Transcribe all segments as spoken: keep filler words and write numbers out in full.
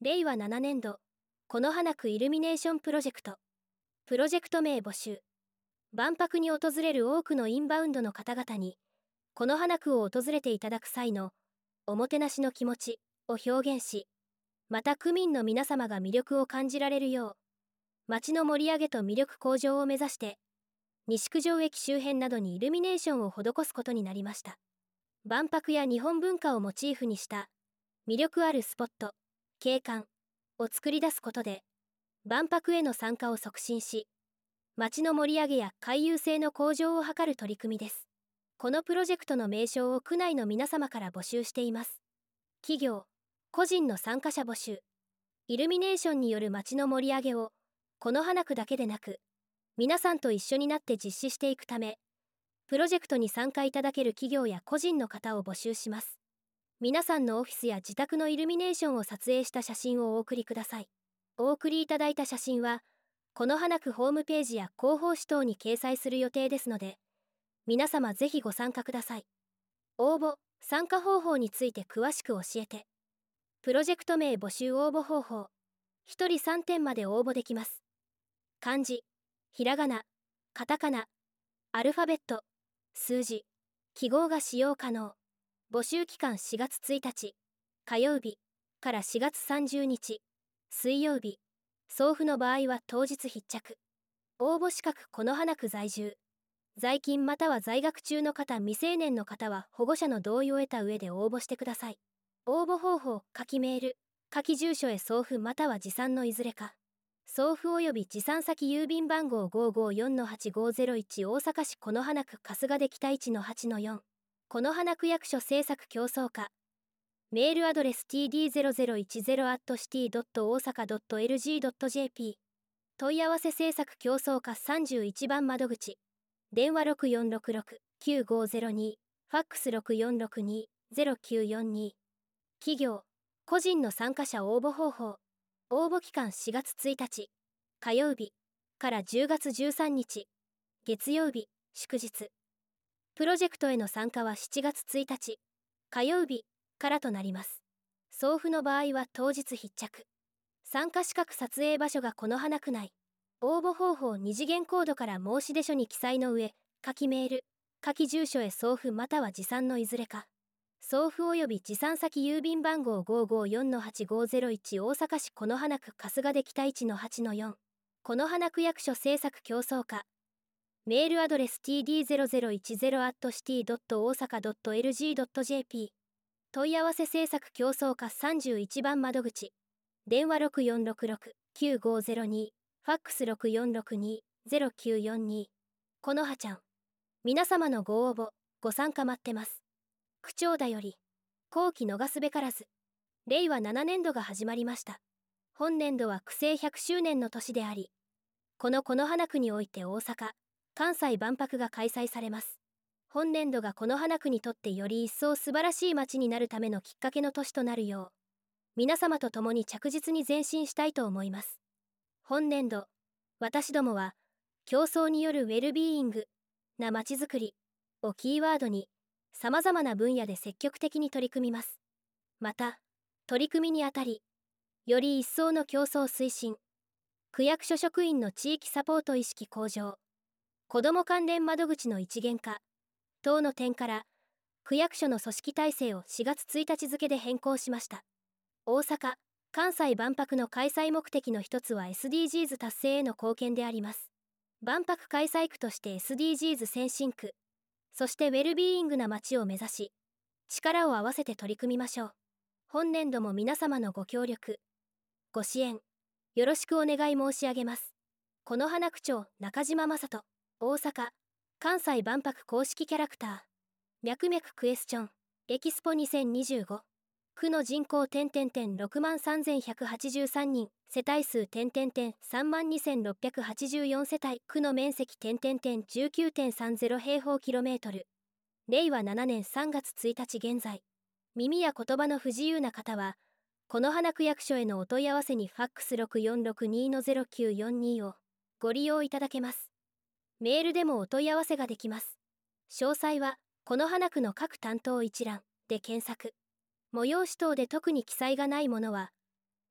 れいわななねんど、この花区イルミネーションプロジェクト。プロジェクト名募集。万博に訪れる多くのインバウンドの方々に、この花区を訪れていただく際の、おもてなしの気持ちを表現し、また区民の皆様が魅力を感じられるよう、街の盛り上げと魅力向上を目指して、西九条駅周辺などにイルミネーションを施すことになりました。万博や日本文化をモチーフにした、魅力あるスポット、景観を作り出すことで、万博への参加を促進し、街の盛り上げや回遊性の向上を図る取り組みです。このプロジェクトの名称を区内の皆様から募集しています。企業、個人の参加者募集。イルミネーションによる街の盛り上げを、この花区だけでなく、皆さんと一緒になって実施していくため、プロジェクトに参加いただける企業や個人の方を募集します。皆さんのオフィスや自宅のイルミネーションを撮影した写真をお送りください。お送りいただいた写真は、この花区ホームページや広報誌等に掲載する予定ですので、皆様ぜひご参加ください。応募、参加方法について詳しく教えて。プロジェクト名募集応募方法。ひとりさんてんまで応募できます。漢字、ひらがな、カタカナ、アルファベット、数字、記号が使用可能。募集期間しがつついたち、火曜日からしがつさんじゅうにち、水曜日。送付の場合は当日必着。応募資格この花区在住。在勤または在学中の方、未成年の方は保護者の同意を得た上で応募してください。応募方法、書きメール、書き住所へ送付または持参のいずれか。送付及び持参先郵便番号 ごーごーよんのはちごーぜろいち 大阪市この花区春日出北 いちのはちのよん。この花区役所制作競争課。メールアドレス ティーディーゼロゼロいちゼロ アットシティ ドット 大阪 ドット エルジー ドット ジェーピー。問い合わせ制作競争課さんじゅういちばん窓口。電話ろくよんろくろく きゅうごーぜろに、ファックスろくよんろくに ゼロきゅうよんに。企業、個人の参加者応募方法。応募期間しがつついたち、火曜日からじゅうがつじゅうさんにち、月曜日、祝日。プロジェクトへの参加はしちがつついたち、火曜日からとなります。送付の場合は当日必着。参加資格撮影場所がこの花区内。応募方法二次元コードから申し出書に記載の上、書きメール、書き住所へ送付または持参のいずれか。送付及び持参先郵便番号 ごーごーよんのはちごーぜろいち 大阪市この花区春日出北 いちのはちのよん。この花区役所制作競争課。メールアドレス ティーディーゼロゼロいちゼロ アットシティ ドット 大阪 ドット エルジー ドット ジェーピー。問い合わせ制作競争課さんじゅういちばん窓口。電話ろくよんろくろく きゅうごーぜろに、ファックスろくよんろくに ゼロきゅうよんに。このはちゃん。皆様のご応募、ご参加待ってます。区長だより、後期逃すべからず。れいわななねんどが始まりました。本年度は区政ひゃくしゅうねんの年であり、このこの花区において大阪、関西万博が開催されます。本年度がこの花区にとってより一層素晴らしい街になるためのきっかけの年となるよう、皆様と共に着実に前進したいと思います。本年度、私どもは、競争によるウェルビーイングな街づくりをキーワードに、様々な分野で積極的に取り組みます。また、取り組みにあたり、より一層の競争推進、区役所職員の地域サポート意識向上、子ども関連窓口の一元化等の点から、区役所の組織体制をしがつついたち付で変更しました。大阪・関西万博の開催目的の一つは エスディージーズ 達成への貢献であります。万博開催区として エスディージーズ 先進区、そしてウェルビーイングな街を目指し、力を合わせて取り組みましょう。本年度も皆様のご協力、ご支援、よろしくお願い申し上げます。この花区長中島正人、大阪・関西万博公式キャラクター、脈々クエスチョン、エキスポにせんにじゅうご。区の人口点々点ろくまんさんぜんひゃくはちじゅうさんにん、世帯数点々点さんまんにせんろっぴゃくはちじゅうよん世帯、区の面積点々点 じゅうきゅうてんさんぜろ 平方キロメートル。れいわななねんさんがつついたち現在、耳や言葉の不自由な方は、この花区役所へのお問い合わせにファックスろくよんろくにのゼロきゅうよんにをご利用いただけます。メールでもお問い合わせができます。詳細は、この花区の各担当一覧で検索。催し等で特に記載がないものは、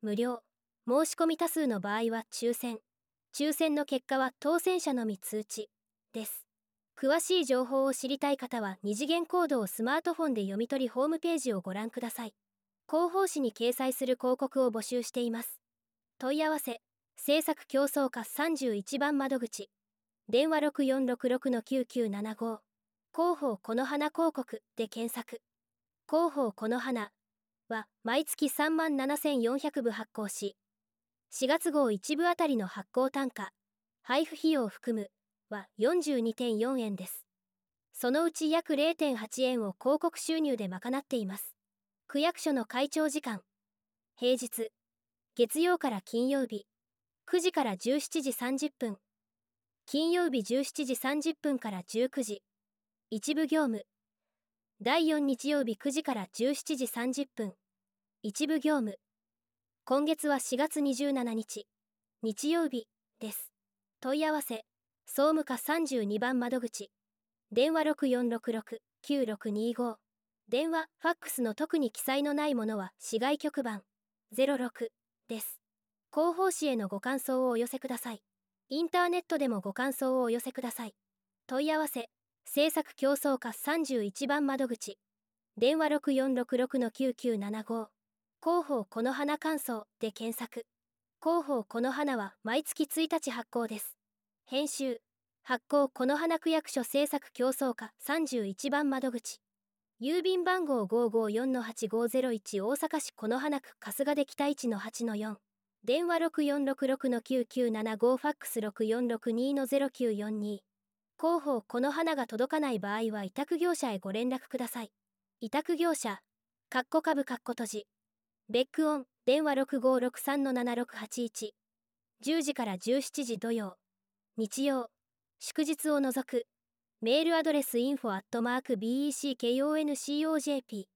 無料。申し込み多数の場合は抽選。抽選の結果は当選者のみ通知です。詳しい情報を知りたい方は二次元コードをスマートフォンで読み取りホームページをご覧ください。広報誌に掲載する広告を募集しています。問い合わせ、制作競争課さんじゅういちばん窓口。電話ろくよんろくろくのきゅうきゅうななご。広報この花広告で検索。広報この花は毎月さんまんななせんよんひゃくぶ発行し、しがつ号いち部あたりの発行単価、配布費用を含むは よんじゅうにてんよんえんです。そのうち約 れいてんはちえんを広告収入で賄っています。区役所の開庁時間。平日、月曜から金曜日、くじからじゅうしちじさんじゅっぷん。金曜日じゅうしちじさんじゅっぷんからじゅうくじ。一部業務。だいよん日曜日くじからじゅうしちじさんじゅっぷん。一部業務。今月はしがつにじゅうしちにち、日曜日です。問い合わせ、総務課さんじゅうにばん窓口。電話ろくよんろくろくきゅうろくにご。電話、ファックスの特に記載のないものは市外局番ゼロろくです。広報誌へのご感想をお寄せください。インターネットでもご感想をお寄せください。問い合わせ、制作競争課さんじゅういちばん窓口。電話ろくよんろくろくのきゅうきゅうななご。広報この花感想で検索。広報この花は毎月ついたち発行です。編集、発行この花区役所制作競争課さんじゅういちばん窓口。郵便番号 ごーごーよんのはちごーぜろいち 大阪市此花区春日出北 いちのはちのよん。電話ろくよんろくろくのきゅうきゅうななご。ファックスろくよんろくにのゼロきゅうよんに。広報この花が届かない場合は委託業者へご連絡ください。委託業者、カッコ株カッコ閉じ。ベックオン、電話ろくごーろくさんのななろくはちいち。じゅうじからじゅうしちじ土曜、日曜、祝日を除く。メールアドレス インフォ アットマーク ビーイーシーケーオーエヌシーオージェーピー